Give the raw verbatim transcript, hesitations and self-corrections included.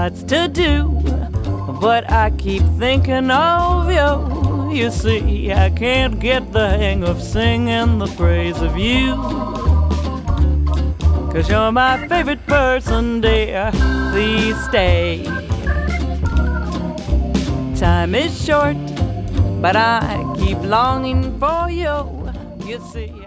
lots to do, but I keep thinking of you. You see, I can't get the hang of singing the praise of you, 'cause you're my favorite person, dear. Please stay. Time is short, but I keep longing for you. You see